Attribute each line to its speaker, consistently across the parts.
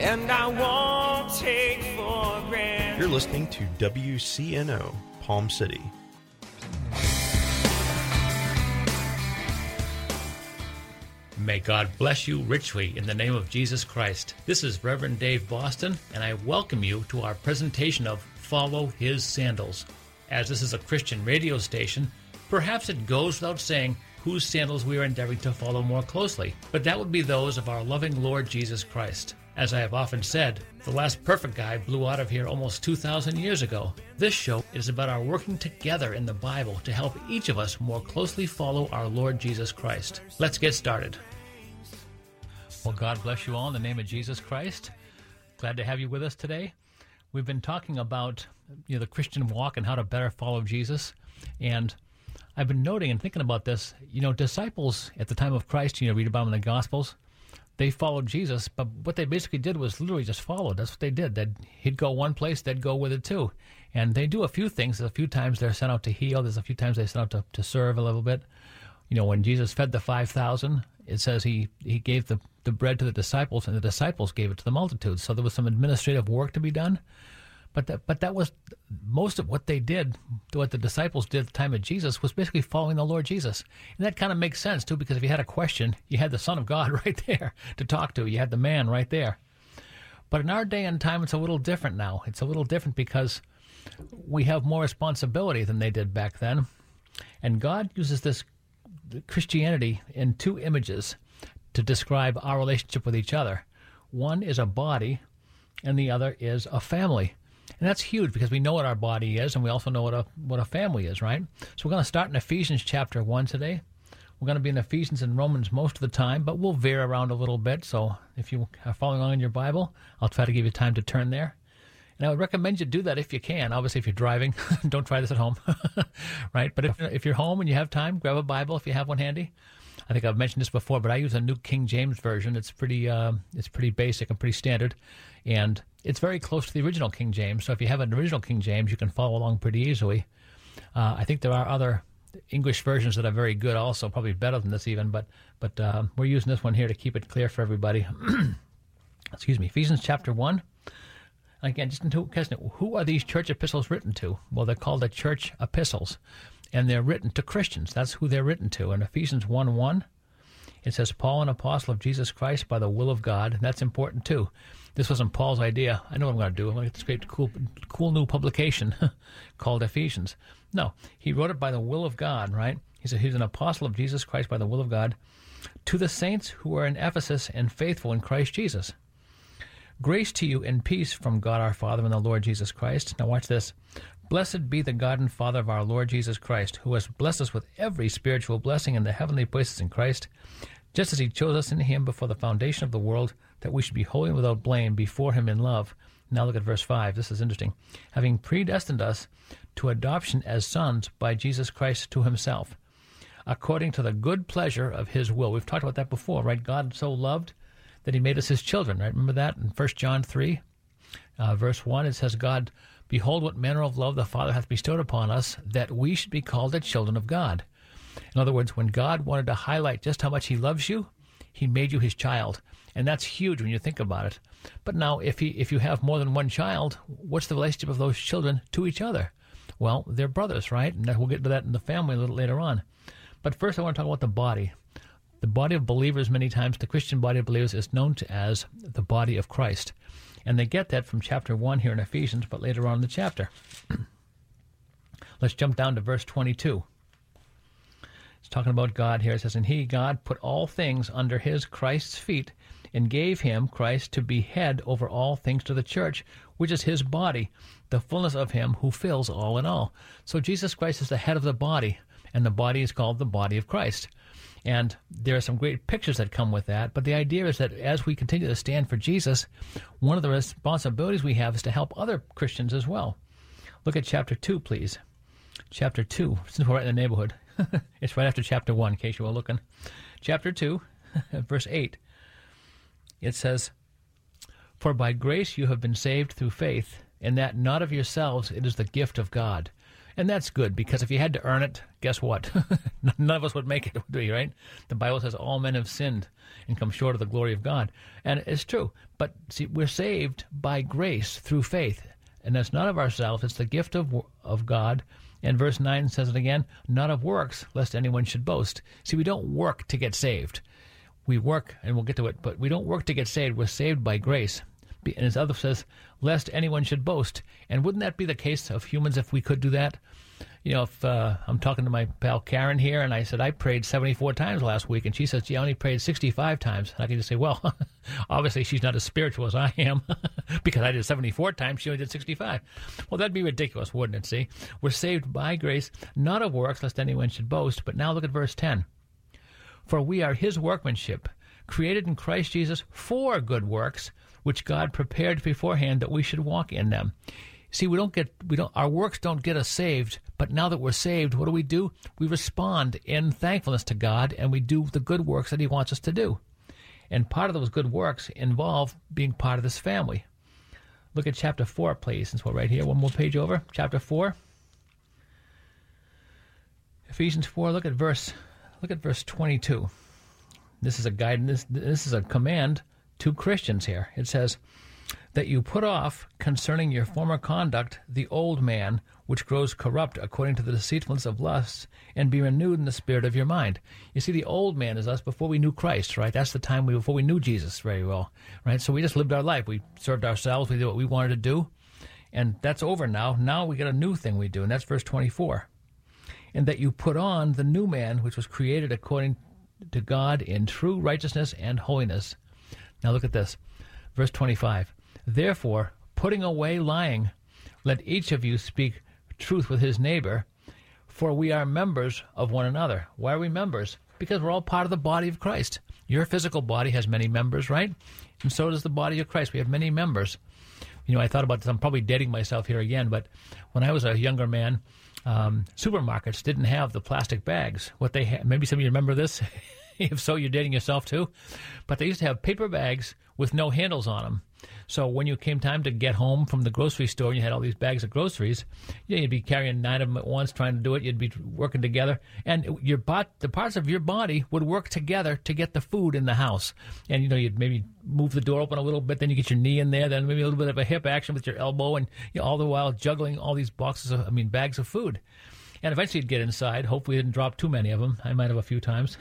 Speaker 1: and I won't take for granted.
Speaker 2: You're listening to WCNO, Palm City.
Speaker 3: May God bless you richly in the name of Jesus Christ. This is Reverend Dave Boston, and I welcome you to our presentation of Follow His Sandals. As this is a Christian radio station, perhaps it goes without saying whose sandals we are endeavoring to follow more closely, but that would be those of our loving Lord Jesus Christ. As I have often said, the last perfect guy blew out of here almost 2,000 years ago. This show is about our working together in the Bible to help each of us more closely follow our Lord Jesus Christ. Let's get started. Well, God bless you all in the name of Jesus Christ. Glad to have you with us today. We've been talking about the Christian walk and how to better follow Jesus. And I've been noting and thinking about this. Disciples at the time of Christ, read about them in the Gospels, they followed Jesus, but what they basically did was literally just followed. That's what they did. He'd go one place, they'd go with it too. And they do a few things. A few times they're sent out to heal. There's a few times they're sent out to serve a little bit. When Jesus fed the 5,000, it says he gave the bread to the disciples, and the disciples gave it to the multitudes. So there was some administrative work to be done. But that was most of what they did, what the disciples did at the time of Jesus, was basically following the Lord Jesus. And that kind of makes sense, too, because if you had a question, you had the Son of God right there to talk to. You had the man right there. But in our day and time, it's a little different now. It's a little different because we have more responsibility than they did back then. And God uses this Christianity in two images to describe our relationship with each other. One is a body, and the other is a family. And that's huge because we know what our body is, and we also know what a family is, right? So we're going to start in Ephesians chapter 1 today. We're going to be in Ephesians and Romans most of the time, but we'll veer around a little bit. So if you are following along in your Bible, I'll try to give you time to turn there. And I would recommend you do that if you can. Obviously, if you're driving, don't try this at home, right? But if you're home and you have time, grab a Bible if you have one handy. I think I've mentioned this before, but I use a New King James Version. It's pretty basic and pretty standard, and it's very close to the original King James. So if you have an original King James, you can follow along pretty easily. I think there are other English versions that are very good also, probably better than this even, but we're using this one here to keep it clear for everybody. Excuse me. Ephesians chapter 1. Again, just into who are these church epistles written to? Well, they're called the church epistles, and they're written to Christians. That's who they're written to. In Ephesians 1:1, it says, Paul, an apostle of Jesus Christ by the will of God. And that's important, too. This wasn't Paul's idea. I know what I'm going to do. I'm going to get this great, cool new publication called Ephesians. No, he wrote it by the will of God, right? He said he's an apostle of Jesus Christ by the will of God to the saints who are in Ephesus and faithful in Christ Jesus. Grace to you and peace from God our Father and the Lord Jesus Christ. Now watch this. Blessed be the God and Father of our Lord Jesus Christ, who has blessed us with every spiritual blessing in the heavenly places in Christ, just as he chose us in him before the foundation of the world, that we should be holy and without blame before him in love. Now look at verse 5. This is interesting. Having predestined us to adoption as sons by Jesus Christ to himself, according to the good pleasure of his will. We've talked about that before, right? God so loved that he made us his children, right? Remember that in 1 John 3, verse 1, it says, God, behold what manner of love the Father hath bestowed upon us, that we should be called the children of God. In other words, when God wanted to highlight just how much he loves you, he made you his child. And that's huge when you think about it. But now, if you have more than one child, what's the relationship of those children to each other? Well, they're brothers, right? And we'll get to that in the family a little later on. But first I want to talk about the body. The body of believers, many times, the Christian body of believers is known as the body of Christ. And they get that from chapter 1 here in Ephesians, but later on in the chapter. Let's jump down to verse 22. It's talking about God here. It says, And he, God, put all things under his, Christ's feet, and gave him, Christ, to be head over all things to the church, which is his body, the fullness of him who fills all in all. So Jesus Christ is the head of the body, and the body is called the body of Christ. And there are some great pictures that come with that. But the idea is that as we continue to stand for Jesus, one of the responsibilities we have is to help other Christians as well. Look at chapter 2, please. Chapter 2, since we're right in the neighborhood. It's right after chapter 1, in case you were looking. Chapter 2, verse 8. It says, For by grace you have been saved through faith, and that not of yourselves, it is the gift of God. And that's good, because if you had to earn it, guess what? None of us would make it, would we, right? The Bible says all men have sinned and come short of the glory of God. And it's true. But see, we're saved by grace through faith. And that's not of ourselves. It's the gift of God. And verse 9 says it again, not of works, lest anyone should boast. See, we don't work to get saved. We work, and we'll get to it, but we don't work to get saved. We're saved by grace. And his other says, lest anyone should boast. And wouldn't that be the case of humans if we could do that? You know, if I'm talking to my pal Karen here, and I said, I prayed 74 times last week, and she says, gee, I only prayed 65 times. And I can just say, well, obviously she's not as spiritual as I am, because I did 74 times, she only did 65. Well, that'd be ridiculous, wouldn't it, see? We're saved by grace, not of works, lest anyone should boast. But now look at verse 10. For we are his workmanship, created in Christ Jesus for good works, which God prepared beforehand that we should walk in them. See, our works don't get us saved, but now that we're saved, what do? We respond in thankfulness to God, and we do the good works that he wants us to do. And part of those good works involve being part of this family. Look at chapter 4, please, since we're right here, one more page over. Chapter 4. Ephesians 4, look at verse 22. This is a guidance, this is a command to Christians here. It says, that you put off concerning your former conduct the old man, which grows corrupt according to the deceitfulness of lusts, and be renewed in the spirit of your mind. You see, the old man is us before we knew Christ, right? That's the time before we knew Jesus very well, right? So we just lived our life. We served ourselves. We did what we wanted to do, and that's over now. Now we got a new thing we do, and that's verse 24. And that you put on the new man, which was created according to God in true righteousness and holiness. Now look at this. Verse 25. Therefore, putting away lying, let each of you speak truth with his neighbor, for we are members of one another. Why are we members? Because we're all part of the body of Christ. Your physical body has many members, right? And so does the body of Christ. We have many members. You know, I thought about this. I'm probably dating myself here again, but when I was a younger man, supermarkets didn't have the plastic bags. What they had, maybe some of you remember this. If so, you're dating yourself too. But they used to have paper bags with no handles on them. So when you came time to get home from the grocery store and you had all these bags of groceries, you'd be carrying 9 of them at once trying to do it. You'd be working together. And the parts of your body would work together to get the food in the house. And, you know, you'd maybe move the door open a little bit, then you get your knee in there, then maybe a little bit of a hip action with your elbow, and all the while juggling all these bags of food. And eventually you'd get inside. Hopefully you didn't drop too many of them. I might have a few times.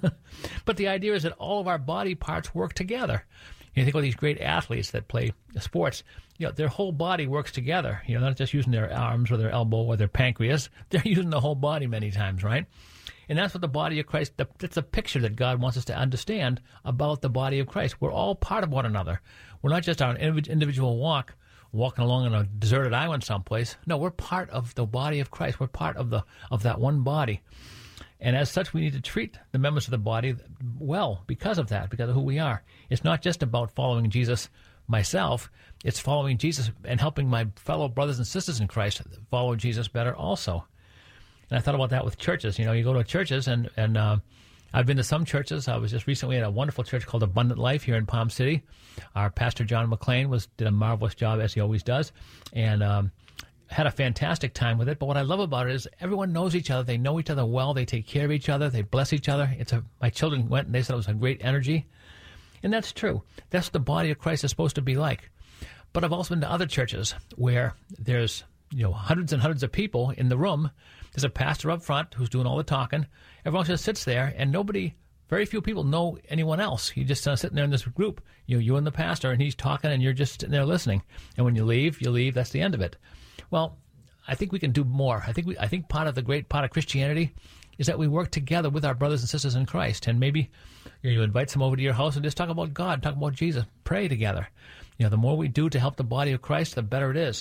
Speaker 3: But the idea is that all of our body parts work together. You think about these great athletes that play sports. You know, their whole body works together. You know, not just using their arms or their elbow or their pancreas. They're using the whole body many times, right? And that's what the body of Christ, that's a picture that God wants us to understand about the body of Christ. We're all part of one another. We're not just our individual walking along on a deserted island someplace. No, we're part of the body of Christ. We're part of that one body. And as such, we need to treat the members of the body well because of that, because of who we are. It's not just about following Jesus myself. It's following Jesus and helping my fellow brothers and sisters in Christ follow Jesus better also. And I thought about that with churches. You know, you go to churches, and I've been to some churches. I was just recently at a wonderful church called Abundant Life here in Palm City. Our pastor, John McLean, did a marvelous job, as he always does, and had a fantastic time with it. But what I love about it is everyone knows each other. They know each other well. They take care of each other. They bless each other. My children went and they said it was a great energy. And that's true. That's what the body of Christ is supposed to be like. But I've also been to other churches where there's, you know, hundreds and hundreds of people in the room. There's a pastor up front who's doing all the talking. Everyone just sits there, and very few people know anyone else. You just sitting there in this group, you and the pastor, and he's talking, and you're just sitting there listening. And when you leave, that's the end of it. Well, I think we can do more. I think part of the great part of Christianity is that we work together with our brothers and sisters in Christ. And maybe you invite some over to your house and just talk about God, talk about Jesus, pray together. You know, the more we do to help the body of Christ, the better it is.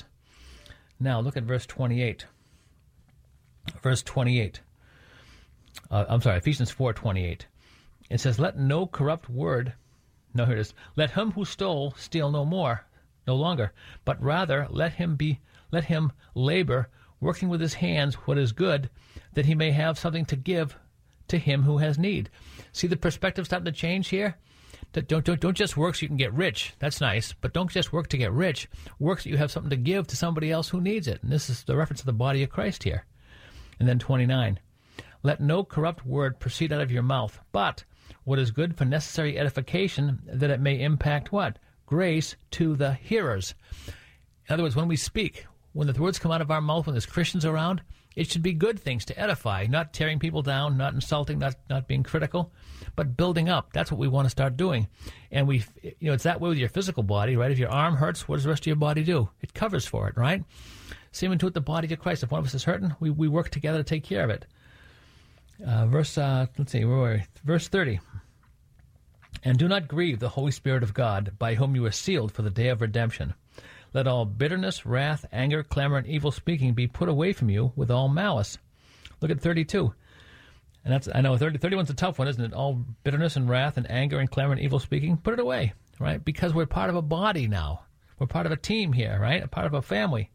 Speaker 3: Now, look at verse 28. Verse 28. Ephesians 4:28. It says, let no corrupt word, no, here it is, let him who stole steal no longer, but rather let him labor, working with his hands what is good, that he may have something to give to him who has need. See the perspective starting to change here? Don't just work so you can get rich. That's nice, but don't just work to get rich. Work so you have something to give to somebody else who needs it. And this is the reference to the body of Christ here. And then 29. Let no corrupt word proceed out of your mouth, but what is good for necessary edification, that it may impact what? Grace to the hearers. In other words, when we speak, when the words come out of our mouth, when there's Christians around, it should be good things to edify, not tearing people down, not insulting, not being critical, but building up. That's what we want to start doing. And it's that way with your physical body, right? If your arm hurts, what does the rest of your body do? It covers for it, right? Same with the body of Christ. If one of us is hurting, we work together to take care of it. Verse 30. And do not grieve the Holy Spirit of God, by whom you are sealed for the day of redemption. Let all bitterness, wrath, anger, clamor, and evil speaking be put away from you with all malice. Look at 32. And I know 31's a tough one, isn't it? All bitterness and wrath and anger and clamor and evil speaking, put it away, right? Because we're part of a body now. We're part of a team here, right? A part of a family.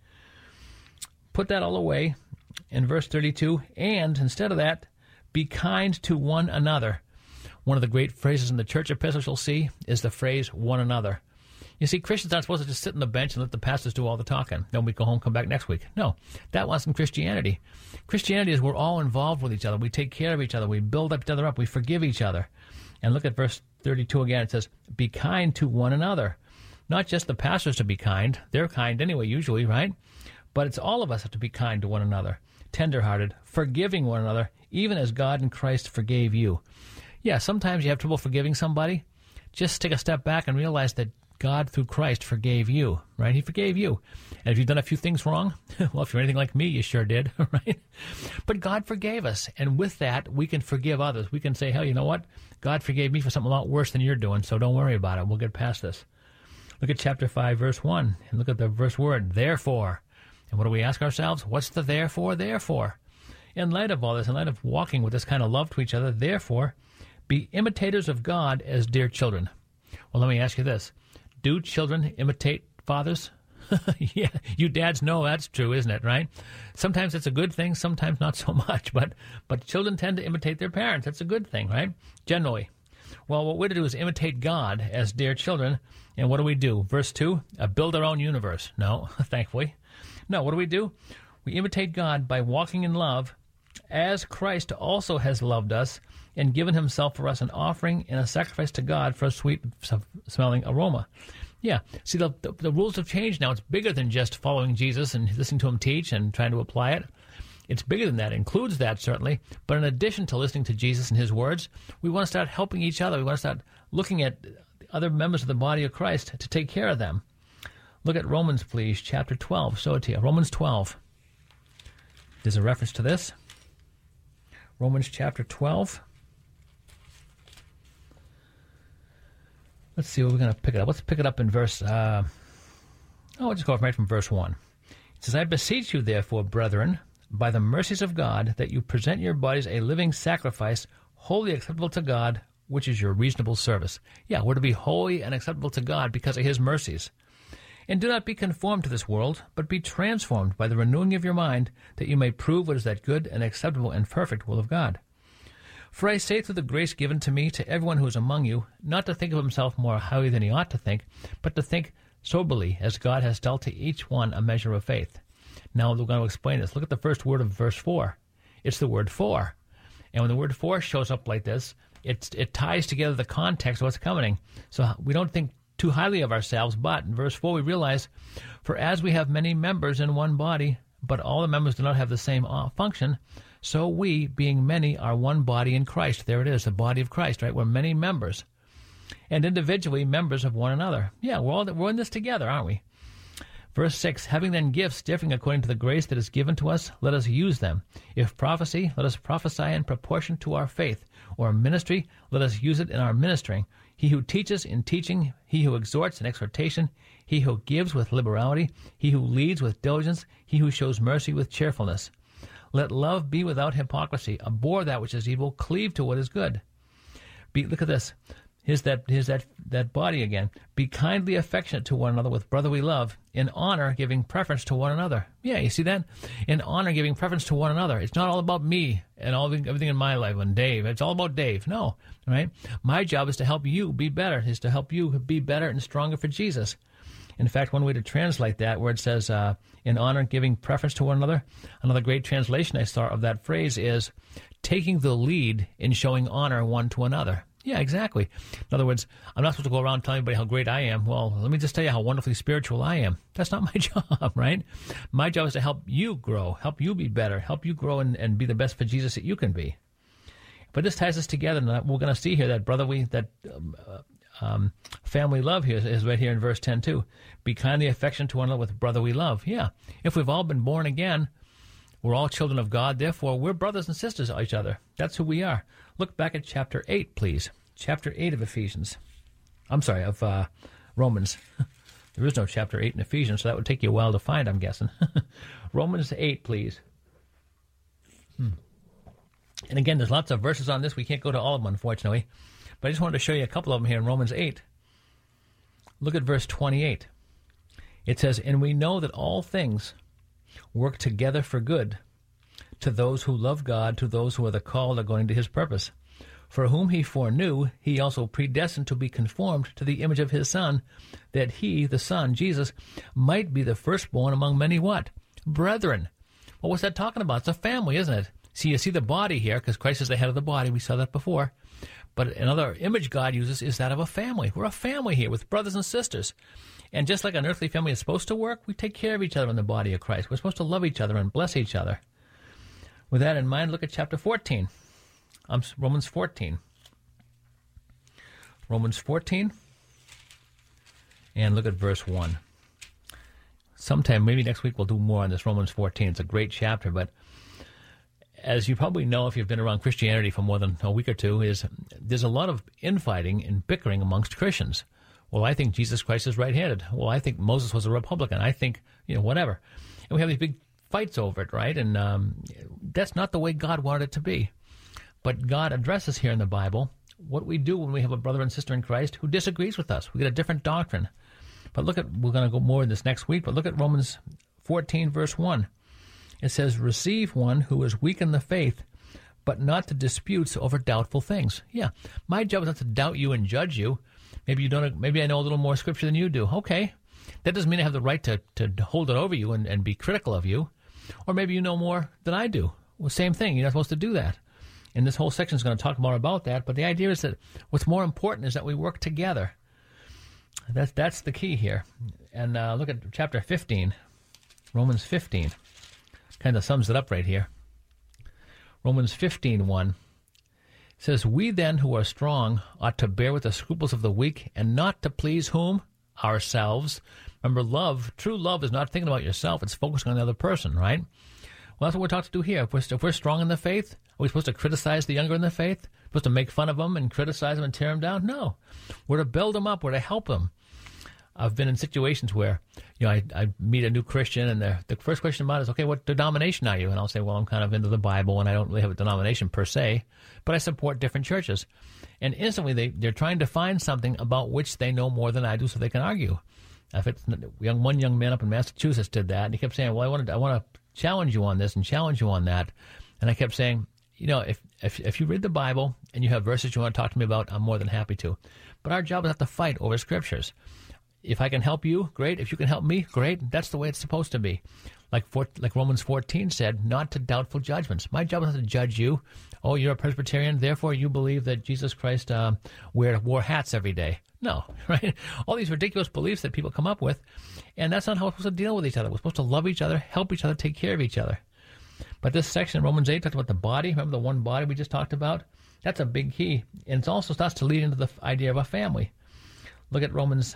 Speaker 3: Put that all away in verse 32. And instead of that, be kind to one another. One of the great phrases in the church epistles you'll see is the phrase one another. You see, Christians aren't supposed to just sit on the bench and let the pastors do all the talking. Then we go home, come back next week. No, that wasn't Christianity. Christianity is we're all involved with each other. We take care of each other. We build each other up. We forgive each other. And look at verse 32 again. It says, be kind to one another. Not just the pastors to be kind. They're kind anyway, usually, right? But it's all of us have to be kind to one another. Tenderhearted, forgiving one another, even as God in Christ forgave you. Yeah, sometimes you have trouble forgiving somebody. Just take a step back and realize that God, through Christ, forgave you, right? He forgave you. And if you've done a few things wrong, well, if you're anything like me, you sure did, right? But God forgave us. And with that, we can forgive others. We can say, hell, you know what? God forgave me for something a lot worse than you're doing, so don't worry about it. We'll get past this. Look at chapter 5, verse 1, and look at the verse word, therefore. And what do we ask ourselves? What's the therefore? In light of all this, in light of walking with this kind of love to each other, therefore, be imitators of God as dear children. Well, let me ask you this. Do children imitate fathers? Yeah, you dads know that's true, isn't it, right? Sometimes it's a good thing, sometimes not so much, but children tend to imitate their parents. That's a good thing, right? Generally. Well, what we're to do is imitate God as dear children, and what do? Verse 2, build our own universe. No, thankfully. No, what do? We imitate God by walking in love, as Christ also has loved us and given himself for us an offering and a sacrifice to God for a sweet-smelling aroma. Yeah, see, the rules have changed now. It's bigger than just following Jesus and listening to him teach and trying to apply it. It's bigger than that. It includes that, certainly. But in addition to listening to Jesus and his words, we want to start helping each other. We want to start looking at other members of the body of Christ to take care of them. Look at Romans, please, chapter 12. Show it to you. Romans 12. There's a reference to this. Romans chapter 12. Let's see where we're going to pick it up. Let's pick it up in verse... I'll just go right from verse 1. It says, I beseech you, therefore, brethren, by the mercies of God, that you present your bodies a living sacrifice, wholly acceptable to God, which is your reasonable service. Yeah, we're to be holy and acceptable to God because of his mercies. And do not be conformed to this world, but be transformed by the renewing of your mind, that you may prove what is that good and acceptable and perfect will of God. For I say through the grace given to me to everyone who is among you, not to think of himself more highly than he ought to think, but to think soberly, as God has dealt to each one a measure of faith. Now we're going to explain this. Look at the first word of verse 4. It's the word for. And when the word for shows up like this, it ties together the context of what's coming. So we don't think too highly of ourselves, but in verse 4 we realize, for as we have many members in one body, but all the members do not have the same function, so we, being many, are one body in Christ. There it is, the body of Christ, right? We're many members. And individually members of one another. Yeah, we're in this together, aren't we? Verse 6, having then gifts differing according to the grace that is given to us, let us use them. If prophecy, let us prophesy in proportion to our faith. Or ministry, let us use it in our ministering. He who teaches in teaching, he who exhorts in exhortation, he who gives with liberality, he who leads with diligence, he who shows mercy with cheerfulness. Let love be without hypocrisy. Abhor that which is evil. Cleave to what is good. Look at this. Here's that body again. Be kindly affectionate to one another with brotherly love, in honor giving preference to one another. Yeah, you see that? In honor giving preference to one another. It's not all about me and everything in my life and Dave. It's all about Dave. No, right? My job is to help you be better, is to help you be better and stronger for Jesus. In fact, one way to translate that, where it says, in honor giving preference to one another, another great translation I saw of that phrase is, taking the lead in showing honor one to another. Yeah, exactly. In other words, I'm not supposed to go around telling everybody how great I am. Well, let me just tell you how wonderfully spiritual I am. That's not my job, right? My job is to help you grow, help you be better, help you grow and be the best for Jesus that you can be. But this ties us together, and we're going to see here that family love here is right here in verse 10 too. Be kindly affectionate to one another with brotherly love. Yeah, if we've all been born again, we're all children of God. Therefore, we're brothers and sisters of each other. That's who we are. Look back at chapter 8, please. Chapter 8 of Ephesians. I'm sorry, of Romans. There is no chapter 8 in Ephesians, so that would take you a while to find, I'm guessing. Romans 8, please. And again, there's lots of verses on this. We can't go to all of them, unfortunately. But I just wanted to show you a couple of them here in Romans 8. Look at verse 28. It says, and we know that all things work together for good to those who love God, to those who are the called according to his purpose. For whom he foreknew, he also predestined to be conformed to the image of his Son, that he, the Son, Jesus, might be the firstborn among many what? Brethren. Well, what's that talking about? It's a family, isn't it? See, you see the body here, because Christ is the head of the body. We saw that before. But another image God uses is that of a family. We're a family here with brothers and sisters. And just like an earthly family is supposed to work, we take care of each other in the body of Christ. We're supposed to love each other and bless each other. With that in mind, look at chapter 14. Romans 14. Romans 14. And look at verse 1. Sometime, maybe next week, we'll do more on this Romans 14. It's a great chapter, but as you probably know if you've been around Christianity for more than a week or two, there's a lot of infighting and bickering amongst Christians. Well, I think Jesus Christ is right-handed. Well, I think Moses was a Republican. I think, whatever. And we have these big fights over it, right? And that's not the way God wanted it to be. But God addresses here in the Bible what we do when we have a brother and sister in Christ who disagrees with us. We get a different doctrine. But we're going to go more in this next week, but look at Romans 14, verse 1. It says, receive one who is weak in the faith, but not to disputes over doubtful things. Yeah, my job is not to doubt you and judge you. Maybe I know a little more scripture than you do. Okay, that doesn't mean I have the right to hold it over you and be critical of you. Or maybe you know more than I do. Well, same thing. You're not supposed to do that. And this whole section is going to talk more about that. But the idea is that what's more important is that we work together. That's the key here. And look at chapter 15, Romans 15. Kind of sums it up right here. Romans 15:1 says, we then who are strong ought to bear with the scruples of the weak and not to please whom? Ourselves. Remember, true love is not thinking about yourself. It's focusing on the other person, right? Well, that's what we're taught to do here. If we're strong in the faith, are we supposed to criticize the younger in the faith? Supposed to make fun of them and criticize them and tear them down? No. We're to build them up. We're to help them. I've been in situations where, I meet a new Christian, and the first question about it is, okay, what denomination are you? And I'll say, well, I'm kind of into the Bible, and I don't really have a denomination per se, but I support different churches. And instantly, they're trying to find something about which they know more than I do so they can argue. One young man up in Massachusetts did that, and he kept saying, well, I want to challenge you on this and challenge you on that. And I kept saying, if you read the Bible and you have verses you want to talk to me about, I'm more than happy to. But our job is not to fight over scriptures. If I can help you, great. If you can help me, great. That's the way it's supposed to be. Like Romans 14 said, not to doubtful judgments. My job is not to judge you. Oh, you're a Presbyterian, therefore you believe that Jesus Christ wore hats every day. No, right? All these ridiculous beliefs that people come up with, and that's not how we're supposed to deal with each other. We're supposed to love each other, help each other, take care of each other. But this section in Romans 8 talks about the body. Remember the one body we just talked about? That's a big key. And it also starts to lead into the idea of a family. Look at Romans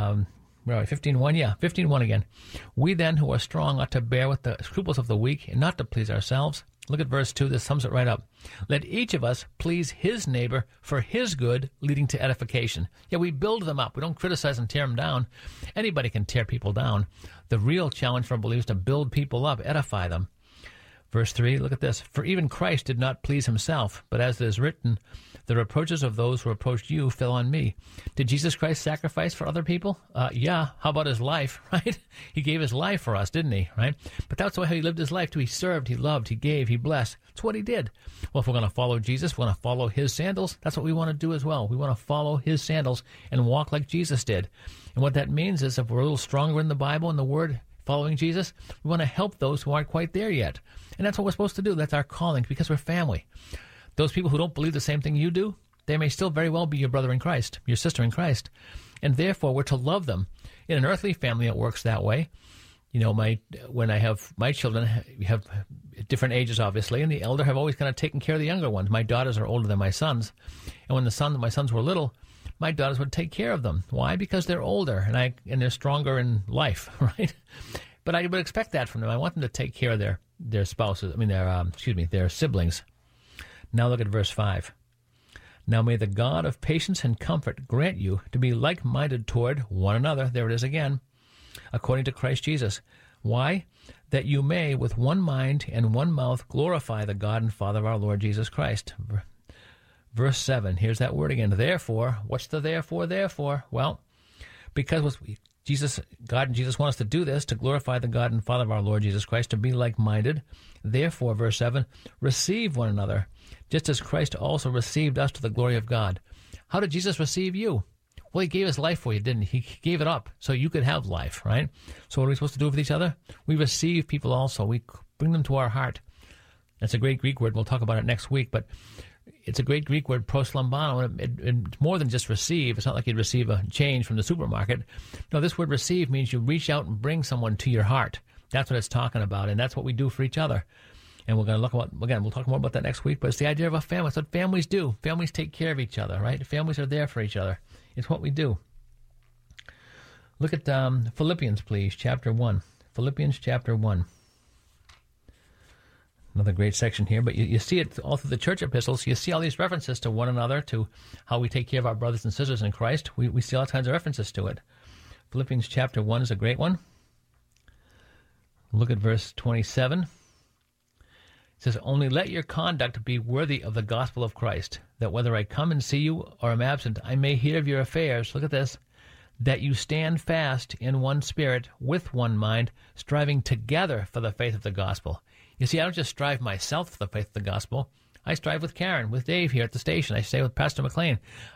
Speaker 3: 15:1. Yeah, 15:1 again. We then who are strong ought to bear with the scruples of the weak and not to please ourselves. Look at verse 2. This sums it right up. Let each of us please his neighbor for his good, leading to edification. Yeah, we build them up. We don't criticize and tear them down. Anybody can tear people down. The real challenge for believers is to build people up, edify them. Verse 3, look at this. For even Christ did not please himself, but as it is written, the reproaches of those who reproached you fell on me. Did Jesus Christ sacrifice for other people? Yeah. How about his life, right? He gave his life for us, didn't he, right? But that's how he lived his life too. He served, he loved, he gave, he blessed. That's what he did. Well, if we're going to follow Jesus, we're going to follow his sandals. That's what we want to do as well. We want to follow his sandals and walk like Jesus did. And what that means is if we're a little stronger in the Bible and the Word, following Jesus, we want to help those who aren't quite there yet. And that's what we're supposed to do. That's our calling because we're family. Those people who don't believe the same thing you do, they may still very well be your brother in Christ, your sister in Christ. And therefore, we're to love them. In an earthly family, it works that way. You know, when I have my children, we have different ages, obviously, and the elder have always kind of taken care of the younger ones. My daughters are older than my sons. And when my sons were little, my daughters would take care of them. Why? Because they're older and they're stronger in life, right? But I would expect that from them. I want them to take care of their spouses. Their siblings. Now look at verse 5. Now may the God of patience and comfort grant you to be like-minded toward one another. There it is again, according to Christ Jesus. Why? That you may with one mind and one mouth glorify the God and Father of our Lord Jesus Christ. Verse 7, here's that word again. Therefore, what's the therefore? Well, because God and Jesus want us to do this, to glorify the God and Father of our Lord Jesus Christ, to be like-minded. Therefore, verse 7, receive one another, just as Christ also received us to the glory of God. How did Jesus receive you? Well, he gave his life for you, didn't he? He gave it up so you could have life, right? So what are we supposed to do with each other? We receive people also. We bring them to our heart. That's a great Greek word. We'll talk about it next week, but it's a great Greek word, proslambano. It's more than just receive. It's not like you'd receive a change from the supermarket. No, this word receive means you reach out and bring someone to your heart. That's what it's talking about, and that's what we do for each other. And we're going to look about, again, we'll talk more about that next week, but it's the idea of a family. It's what families do. Families take care of each other, right? Families are there for each other. It's what we do. Look at Philippians, please, chapter 1. Philippians chapter 1. Another great section here, but you see it all through the church epistles. You see all these references to one another, to how we take care of our brothers and sisters in Christ. We see all kinds of references to it. Philippians chapter 1 is a great one. Look at verse 27. It says, only let your conduct be worthy of the gospel of Christ, that whether I come and see you or am absent, I may hear of your affairs. Look at this. That you stand fast in one spirit, with one mind, striving together for the faith of the gospel. You see, I don't just strive myself for the faith of the gospel. I strive with Karen, with Dave here at the station. I stay with Pastor McLean.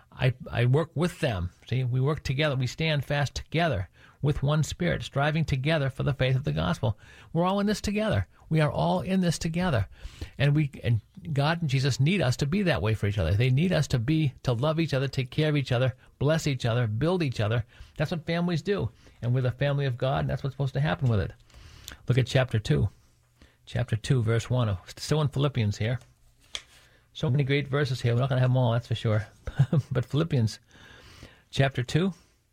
Speaker 3: I work with them. See, we work together. We stand fast together with one spirit, striving together for the faith of the gospel. We're all in this together. We are all in this together. And God and Jesus need us to be that way for each other. They need us to love each other, take care of each other, bless each other, build each other. That's what families do. And we're the family of God, and that's what's supposed to happen with it. Look at chapter 2. Chapter 2, verse 1. Still in Philippians here. So many great verses here. We're not going to have them all, that's for sure. But Philippians chapter 2,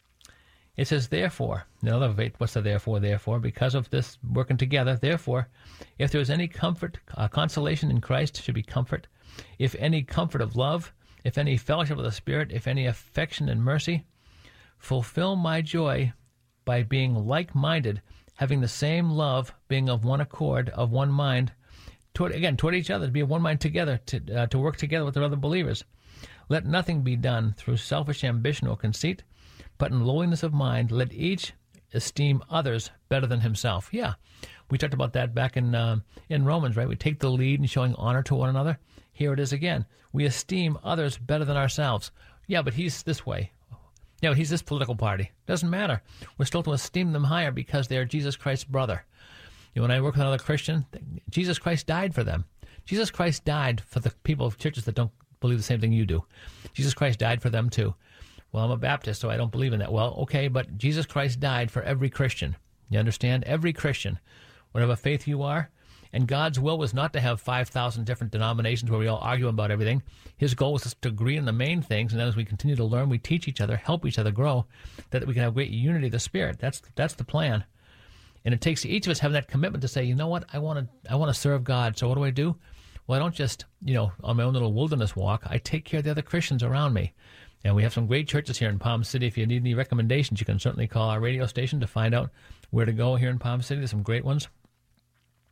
Speaker 3: it says, therefore, what's the therefore? Therefore, because of this working together, therefore, if there is any comfort, consolation in Christ, should be comfort. If any comfort of love, if any fellowship of the Spirit, if any affection and mercy, fulfill my joy by being like-minded, having the same love, being of one accord, of one mind, toward each other, to be of one mind together, to work together with the other believers. Let nothing be done through selfish ambition or conceit, but in lowliness of mind, let each esteem others better than himself. Yeah, we talked about that back in Romans, right? We take the lead in showing honor to one another. Here it is again. We esteem others better than ourselves. Yeah, but he's this way. Yeah, but he's this political party. Doesn't matter. We're still to esteem them higher because they're Jesus Christ's brother. When I work with another Christian, Jesus Christ died for them. Jesus Christ died for the people of churches that don't believe the same thing you do. Jesus Christ died for them too. Well, I'm a Baptist, so I don't believe in that. Well, okay, but Jesus Christ died for every Christian. You understand? Every Christian, whatever faith you are. And God's will was not to have 5,000 different denominations where we all argue about everything. His goal was to agree on the main things, and then as we continue to learn, we teach each other, help each other grow, that we can have great unity of the Spirit. That's the plan. And it takes each of us having that commitment to say, you know what, I want to serve God, so what do? Well, I don't just, on my own little wilderness walk, I take care of the other Christians around me. And we have some great churches here in Palm City. If you need any recommendations, you can certainly call our radio station to find out where to go here in Palm City. There's some great ones.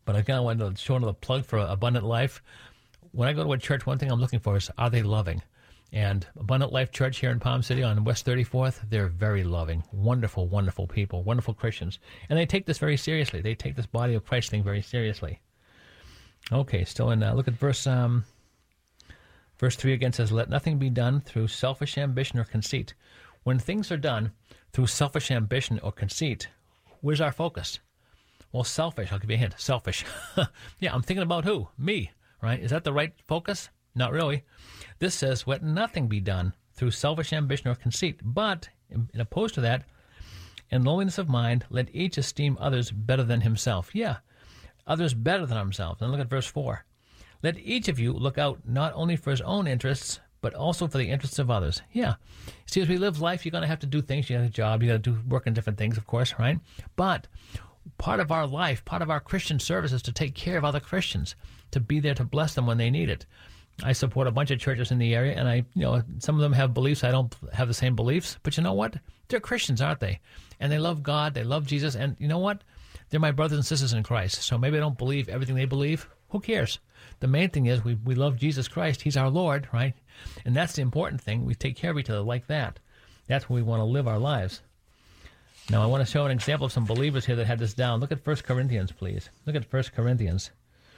Speaker 3: But I kind of wanted to show another plug for Abundant Life. When I go to a church, one thing I'm looking for is, are they loving? And Abundant Life Church here in Palm City on West 34th, they're very loving, wonderful, wonderful people, wonderful Christians. And they take this very seriously. They take this body of Christ thing very seriously. Okay, still in, look at verse 3 again. Says, let nothing be done through selfish ambition or conceit. When things are done through selfish ambition or conceit, where's our focus? Well, selfish. I'll give you a hint. Selfish. Yeah, I'm thinking about who? Me, right? Is that the right focus? Not really. This says, let nothing be done through selfish ambition or conceit, but, in opposed to that, in lowliness of mind, let each esteem others better than himself. Yeah, others better than himself. Then look at verse 4. Let each of you look out not only for his own interests, but also for the interests of others. Yeah. See, as we live life, you're going to have to do things. You got a job. You got to do work in different things, of course, right? But part of our life, part of our Christian service is to take care of other Christians, to be there to bless them when they need it. I support a bunch of churches in the area, and some of them have beliefs. I don't have the same beliefs, but you know what? They're Christians, aren't they? And they love God, they love Jesus, and you know what? They're my brothers and sisters in Christ. So maybe I don't believe everything they believe. Who cares? The main thing is we love Jesus Christ. He's our Lord, right? And that's the important thing. We take care of each other like that. That's where we want to live our lives. Now, I want to show an example of some believers here that had this down. Look at 1 Corinthians, please. Look at 1 Corinthians.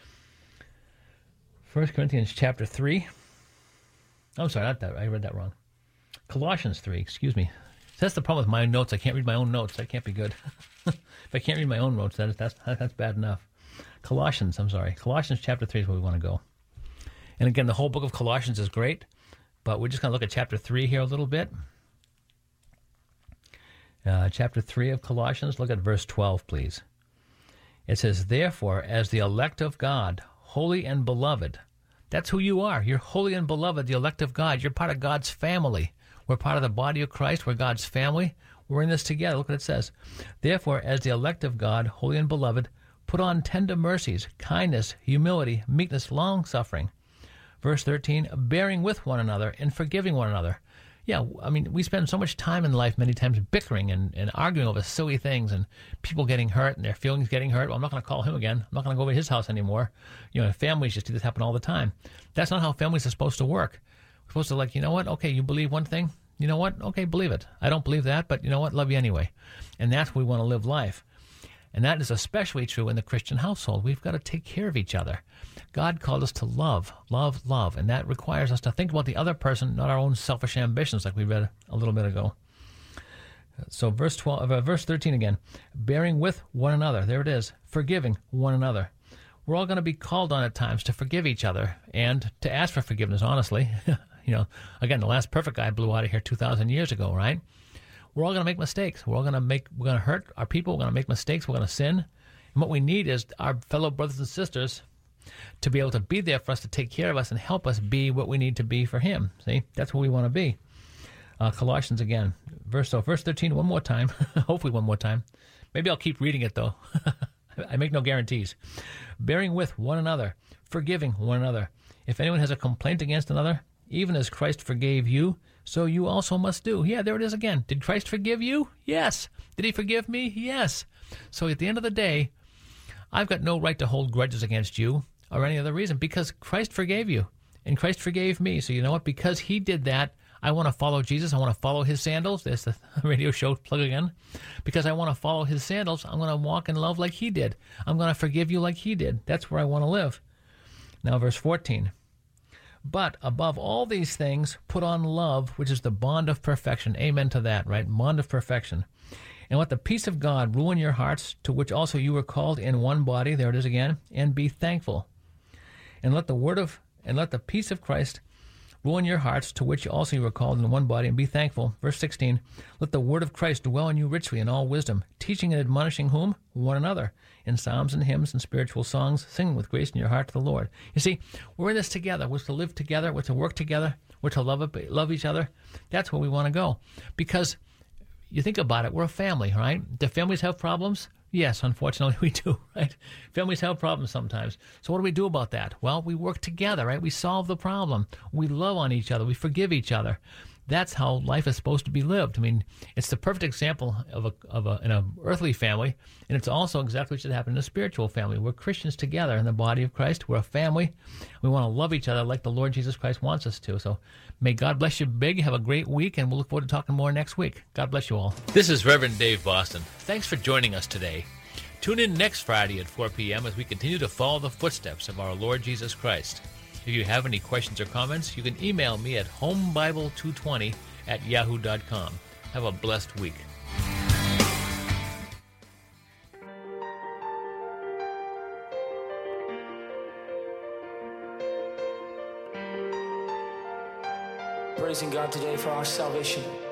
Speaker 3: 1 Corinthians chapter 3. I'm sorry, not that. I read that wrong. Colossians 3, excuse me. That's the problem with my notes. I can't read my own notes. That can't be good. If I can't read my own notes, that's bad enough. Colossians chapter 3 is where we want to go. And again, the whole book of Colossians is great, but we're just going to look at chapter 3 here a little bit. Chapter 3 of Colossians, look at verse 12, please. It says, therefore, as the elect of God, holy and beloved. That's who you are. You're holy and beloved, the elect of God. You're part of God's family. We're part of the body of Christ. We're God's family. We're in this together. Look what it says. Therefore, as the elect of God, holy and beloved, put on tender mercies, kindness, humility, meekness, long-suffering. Verse 13, bearing with one another and forgiving one another. Yeah, I mean, we spend so much time in life many times bickering and arguing over silly things and people getting hurt and their feelings getting hurt. Well, I'm not going to call him again. I'm not going to go over to his house anymore. Families just see this happen all the time. That's not how families are supposed to work. We're supposed to you know what? Okay, you believe one thing. You know what? Okay, believe it. I don't believe that, but you know what? Love you anyway. And that's where we want to live life. And that is especially true in the Christian household. We've got to take care of each other. God called us to love, love, love, and that requires us to think about the other person, not our own selfish ambitions, like we read a little bit ago. So verse 13 again, bearing with one another. There it is, forgiving one another. We're all going to be called on at times to forgive each other and to ask for forgiveness, honestly. Again, the last perfect guy blew out of here 2,000 years ago, right? We're all going to make mistakes. We're going to hurt our people. We're going to make mistakes. We're going to sin. And what we need is our fellow brothers and sisters to be able to be there for us, to take care of us and help us be what we need to be for him. See, that's what we want to be. Colossians again, verse 13, one more time. Hopefully one more time. Maybe I'll keep reading it though. I make no guarantees. Bearing with one another, forgiving one another. If anyone has a complaint against another, even as Christ forgave you, so you also must do. Yeah, there it is again. Did Christ forgive you? Yes. Did he forgive me? Yes. So at the end of the day, I've got no right to hold grudges against you or any other reason because Christ forgave you and Christ forgave me. So you know what? Because he did that, I want to follow Jesus. I want to follow his sandals. There's the radio show plug again. Because I want to follow his sandals, I'm going to walk in love like he did. I'm going to forgive you like he did. That's where I want to live. Now verse 14. But above all these things, put on love, which is the bond of perfection. Amen to that, right? Bond of perfection. And let the peace of God rule in your hearts, to which also you were called in one body. There it is again. And be thankful. And let the peace of Christ rule in your hearts, to which also you were called in one body, and be thankful. Verse 16. Let the word of Christ dwell in you richly in all wisdom, teaching and admonishing whom? One another. In psalms and hymns and spiritual songs, singing with grace in your heart to the Lord. You see, we're in this together. We're to live together. We're to work together. We're to love each other. That's where we want to go. Because you think about it, we're a family, right? Do families have problems? Yes, unfortunately we do, right? Families have problems sometimes. So what do we do about that? Well, we work together, right? We solve the problem. We love on each other. We forgive each other. That's how life is supposed to be lived. I mean, it's the perfect example in an earthly family, and it's also exactly what should happen in a spiritual family. We're Christians together in the body of Christ. We're a family. We want to love each other like the Lord Jesus Christ wants us to. So may God bless you big. Have a great week, and we'll look forward to talking more next week. God bless you all. This is Reverend Dave Boston. Thanks for joining us today. Tune in next Friday at 4 p.m. as we continue to follow the footsteps of our Lord Jesus Christ. If you have any questions or comments, you can email me at homebible220@yahoo.com. Have a blessed week.
Speaker 4: Praising God today for our salvation.